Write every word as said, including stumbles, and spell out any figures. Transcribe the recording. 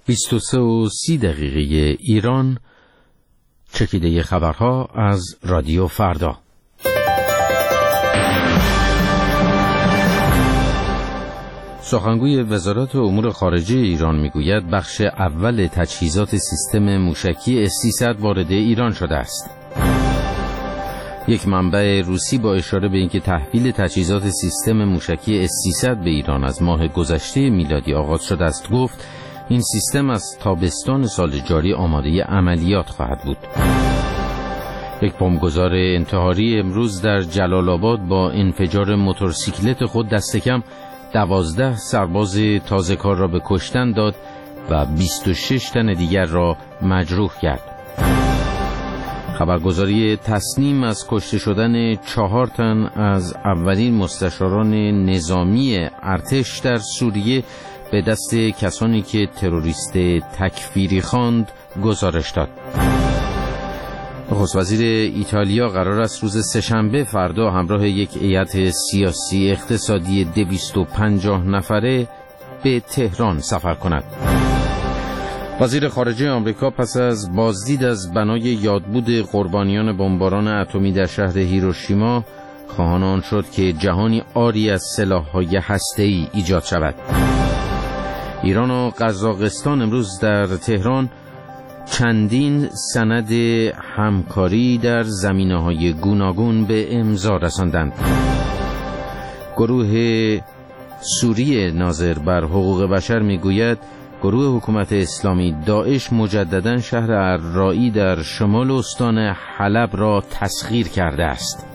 بیست و سه و سی دقیقه ایران، چکیده خبرها از رادیو فردا. سخنگوی وزارت امور خارجه ایران میگوید بخش اول تجهیزات سیستم موشکی اس سیصد وارد ایران شده است. یک منبع روسی با اشاره به اینکه تحویل تجهیزات سیستم موشکی اس سیصد به ایران از ماه گذشته میلادی آغاز شده است گفت این سیستم از تابستان سال جاری آماده عملیات خواهد بود. یک بمبگذار انتحاری امروز در جلال آباد با انفجار موتورسیکلت خود دست کم دوازده سرباز تازه کار را به کشتن داد و بیست و شش تن دیگر را مجروح کرد. خبرگزاری تصنیم از کشته شدن چهار تن از اولین مستشاران نظامی ارتش در سوریه به دست کسانی که تروریست تکفیری خواند گزارش داد. نخست وزیر ایتالیا قرار است روز سه‌شنبه فردا همراه یک هیئت سیاسی اقتصادی دویست و پنجاه نفره به تهران سفر کند. وزیر خارجه آمریکا پس از بازدید از بنای یادبود قربانیان بمباران اتمی در شهر هیروشیما خواهان آن شد که جهانی عاری از سلاح‌های هسته‌ای ایجاد شود. ایران و قزاقستان امروز در تهران چندین سند همکاری در زمینه‌های گوناگون به امضا رساندند. گروه سوریه ناظر بر حقوق بشر میگوید گروه حکومت اسلامی داعش مجدداً شهر الرایی در شمال استان حلب را تسخیر کرده است.